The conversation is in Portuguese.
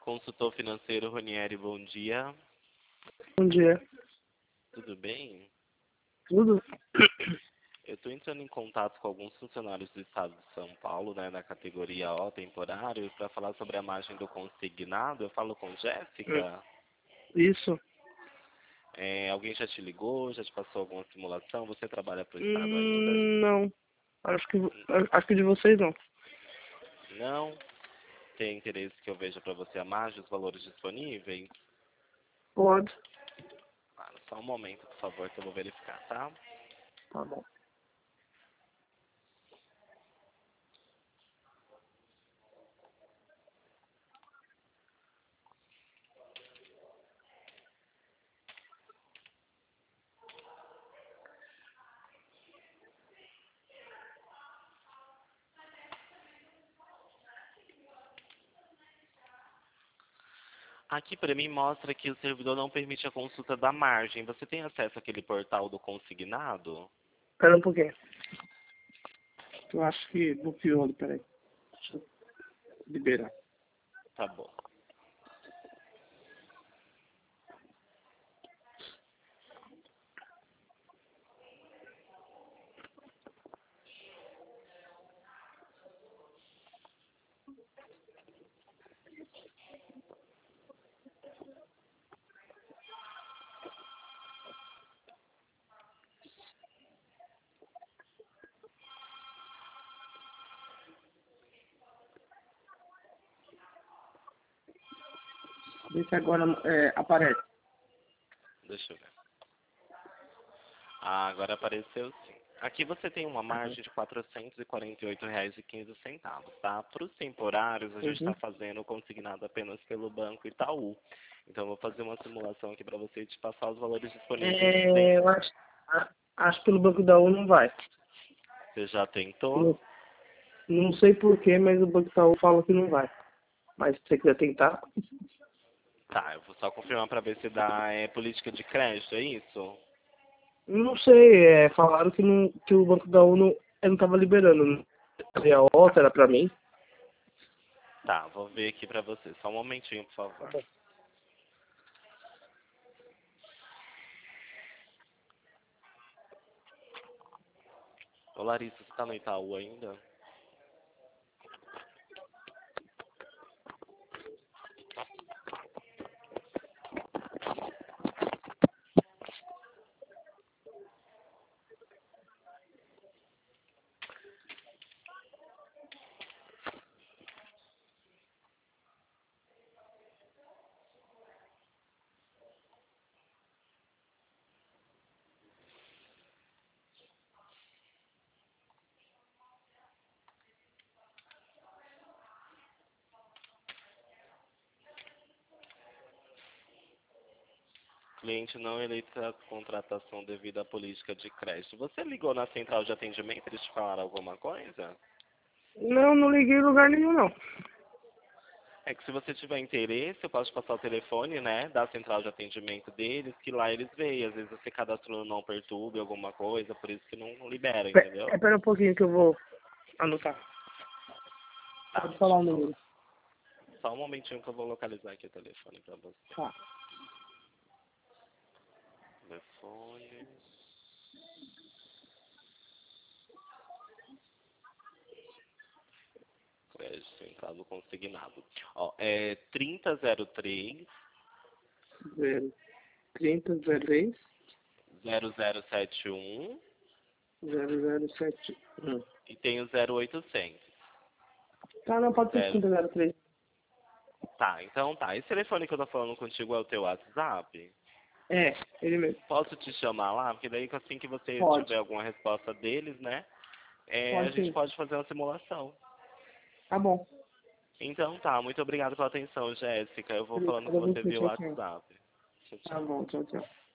consultor financeiro Ronieri, bom dia. Bom dia. Tudo bem? Tudo? Eu estou entrando em contato com alguns funcionários do estado de São Paulo, né, na categoria O temporário, para falar sobre a margem do consignado. Eu falo com Jéssica. Isso. Alguém já te ligou? Já te passou alguma simulação? Você trabalha para o estado ainda? Não. Acho que de vocês não. Não? Tem interesse que eu veja para você a margem, os valores disponíveis? Pode. Claro, só um momento, por favor, que eu vou verificar, tá? Tá bom. Aqui para mim mostra que o servidor não permite a consulta da margem. Você tem acesso àquele portal do consignado? Espera um pouquinho. Eu acho que bloqueou ali, peraí. Deixa eu liberar. Tá bom. Vê se agora aparece. Deixa eu ver. Ah, agora apareceu sim. Aqui você tem uma margem de R$ 448,15, tá? Para os temporários, a gente está Uhum. fazendo consignado apenas pelo Banco Itaú. Então, eu vou fazer uma simulação aqui para você e te passar os valores disponíveis. Eu acho que pelo Banco da U não vai. Você já tentou? Não, não sei porquê, mas o Banco da U fala que não vai. Mas se você quiser tentar. Tá, eu vou só confirmar para ver se dá política de crédito, é isso? Não sei, falaram que, não, que o Banco da U não tava liberando. A outra era pra mim. Tá, vou ver aqui pra você. Só um momentinho, por Tá favor. bom. Ô Larissa, você tá no Itaú ainda? Cliente não eleito a contratação devido à política de crédito. Você ligou na central de atendimento? Eles te falaram alguma coisa? Não, não liguei em lugar nenhum, não. É que se você tiver interesse, eu posso te passar o telefone, né, da central de atendimento deles, que lá eles veem. Às vezes você cadastrou no Não Perturbe alguma coisa, por isso que não libera, entendeu? Espera um pouquinho que eu vou anotar. Tá, Pode falar o número. só um momentinho que eu vou localizar aqui o telefone pra você. Tá. Telefone. Crédito central do consignado. Ó, é 3003 3003 0071 0071. e tem o 0800. Tá, não, pode ser Zero. 3003. Tá, então tá. Esse telefone que eu tô falando contigo é o teu WhatsApp? É, ele mesmo. Posso te chamar lá? Porque daí assim que você Pode. tiver alguma resposta deles, né? A Pode gente sim. pode fazer uma simulação. Tá bom. Então tá, muito obrigado pela atenção, Jéssica. Eu vou falando Obrigado com a você você. via Tchau, tchau. WhatsApp. Tchau, Tá tchau. bom, tchau, tchau.